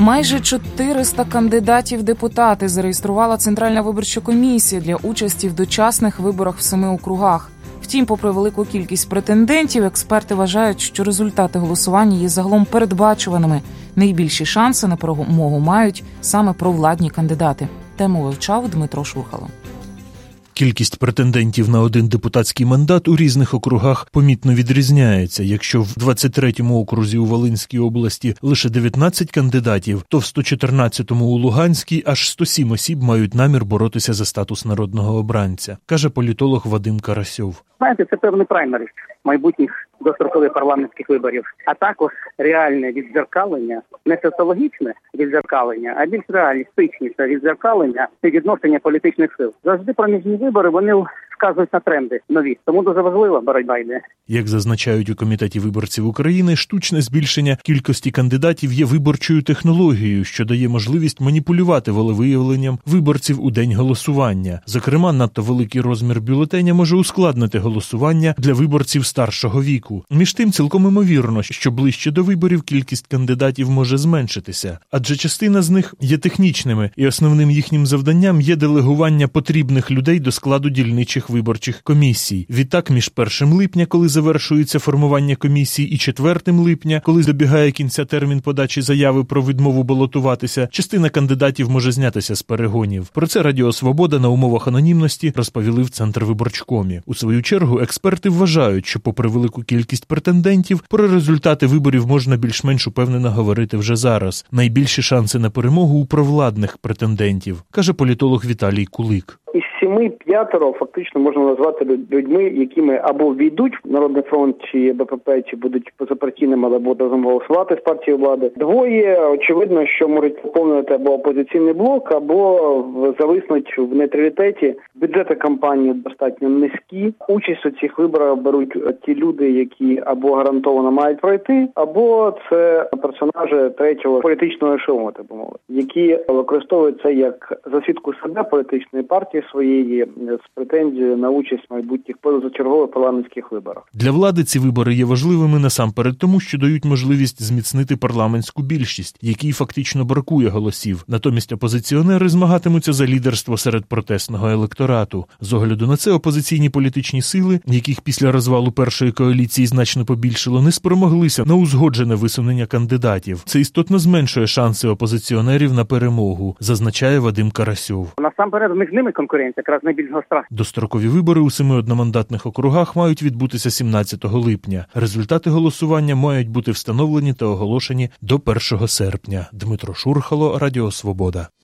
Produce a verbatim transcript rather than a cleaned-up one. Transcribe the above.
Майже чотириста кандидатів депутати зареєструвала Центральна виборча комісія для участі в дочасних виборах в семи округах. Втім, попри велику кількість претендентів, експерти вважають, що результати голосування є загалом передбачуваними. Найбільші шанси на перемогу мають саме провладні кандидати. Тему вивчав Дмитро Шурхало. Кількість претендентів на один депутатський мандат у різних округах помітно відрізняється. Якщо в двадцять третьому окрузі у Волинській області лише дев'ятнадцять кандидатів, то в сто чотирнадцятому у Луганській аж сто сім осіб мають намір боротися за статус народного обранця, каже політолог Вадим Карасьов. Знаєте, це певний праймерис майбутніх дострокових парламентських виборів, а також реальне віддзеркалення, не соціологічне віддзеркалення, а більш реалістичніше віддзеркалення і відношення політичних сил. Завжди проміжні вибори, вони вказують на тренди нові, тому дуже важлива боротьба йде. Як зазначають у Комітеті виборців України, штучне збільшення кількості кандидатів є виборчою технологією, що дає можливість маніпулювати волевиявленням виборців у день голосування. Зокрема, надто великий розмір бюлетеня може ускладнити голосування для виборців старшого віку. Між тим, цілком імовірно, що ближче до виборів кількість кандидатів може зменшитися, адже частина з них є технічними, і основним їхнім завданням є делегування потрібних людей до складу дільничих виборчих комісій. Відтак, між першим липня, коли завершується формування комісій, і четвертим липня, коли добігає кінця термін подачі заяви про відмову балотуватися, частина кандидатів може знятися з перегонів. Про це Радіо Свобода на умовах анонімності розповіли в Центрвиборчкомі. У свою чергу, експерти вважають, що попри велику кількість претендентів, про результати виборів можна більш-менш упевнено говорити вже зараз. Найбільші шанси на перемогу у провладних претендентів, каже політолог Віталій Кулик. Із семи п'ятеро фактично можна назвати людьми, якими або війдуть в Народний фронт, чи БПП, чи будуть позапартійними, або будуть разом голосувати з партії влади. Двоє, очевидно, що можуть поповнити або опозиційний блок, або зависнуть в нейтралітеті. Бюджети кампанії достатньо низькі. Участь у цих виборах беруть ті люди, які або гарантовано мають пройти, або це персонажі третього політичного ешелону, так би мовити, які використовують це як засвідку себе політичної партії своєї з претензією на участь в майбутніх позачергових парламентських виборах. Для влади ці вибори є важливими насамперед тому, що дають можливість зміцнити парламентську більшість, якій фактично бракує голосів. Натомість опозиціонери змагатимуться за лідерство серед протестного електорату. З огляду на це опозиційні політичні сили, яких після розвалу першої коаліції значно побільшило, не спромоглися на узгоджене висунення кандидатів. Це істотно зменшує шанси опозиціонерів на перемогу, зазначає Вадим Карасьов. Насамперед між ними конкуренція якраз найбільш гостра. Дострокові вибори у семи одномандатних округах мають відбутися сімнадцятого липня. Результати голосування мають бути встановлені та оголошені до першого серпня. Дмитро Шурхало, Радіо Свобода.